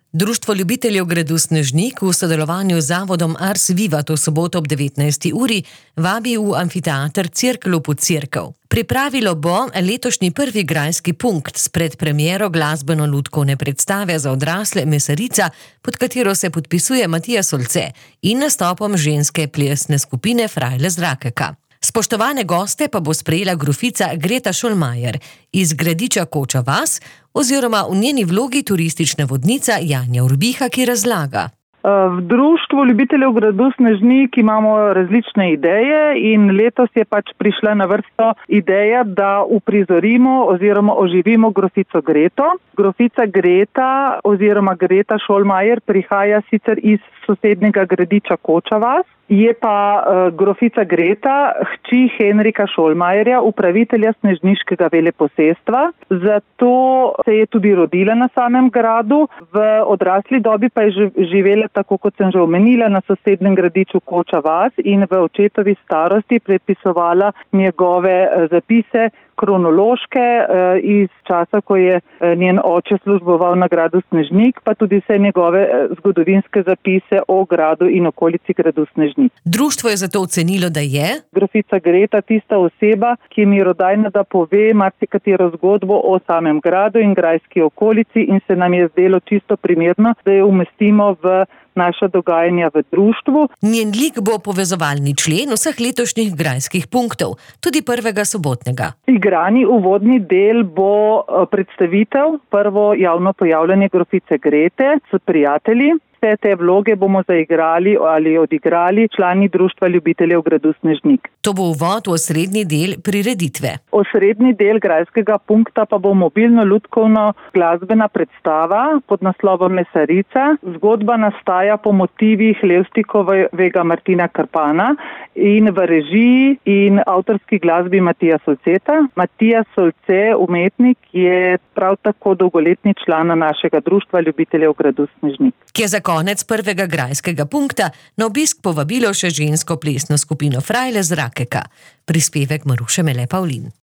Društvo ljubiteljev gradu Snežnik v sodelovanju z Zavodom Ars Viva to soboto ob 19. uri vabi v amfiteater Cerklu pod Cerkev. Pripravilo bo letošnji prvi grajski punkt s predpremiero glasbeno-lutkovne predstave za odrasle Mesarica, pod katero se podpisuje Matija Solce, in nastopom ženske plesne skupine Frajle z Rakeka. Spoštovane goste pa bo sprejela grofica Greta Šolmajer iz gradiča Koča vas oziroma v njeni vlogi turistična vodnica Janja Urbiha, ki razlaga. V Društvu ljubiteljev gradu Snežnik imamo različne ideje in letos je prišla na vrsto ideja, da uprizorimo oziroma oživimo grofico Greto. Grofica Greta oziroma Greta Šolmajer prihaja sicer iz sosednjega gradiča Koča vas, je pa grofica Greta hči Henrika Šolmajerja, upravitelja snežniškega veleposestva, zato se je tudi rodila na samem gradu. V odrasli dobi pa je živela, tako kot sem že omenila, na sosednjem gradiču Koča vas in v očetovi starosti prepisovala njegove zapise kronološke iz časa, ko je njen oče služboval na gradu Snežnik, pa tudi vse njegove zgodovinske zapise o gradu in okolici gradu Snežnik. Društvo je zato ocenilo, da je grofica Greta tista oseba, ki je mirodajna, da pove marsikatero zgodbo o samem gradu in grajski okolici, in se nam je zdelo čisto primerno, da jo umestimo v naša dogajanja v društvu. Njen lik bo povezovalni člen vseh letošnjih grajskih punktov, tudi prvega sobotnega. Igrani uvodni del bo predstavitev, prvo javno pojavljanje grofice Grete s prijatelji. Vse te vloge bomo zaigrali ali odigrali člani Društva ljubiteljev gradu Snežnik. To bo uvod v osrednji del prireditve. Osrednji del grajskega punkta pa bo mobilno-lutkovno glasbena predstava pod naslovom Mesarica. Zgodba nastaja po motivih Levstikovega Martina Krpana in v režiji in avtorski glasbi Matija Solceta. Matija Solce, umetnik, je prav tako dolgoletni član našega Društva ljubiteljev gradu Snežnik. Ki je za konec prvega grajskega punkta na obisk povabilo še žensko plesno skupino Frajle z Rakeka. Prispevek Maruše Mele Pavlin.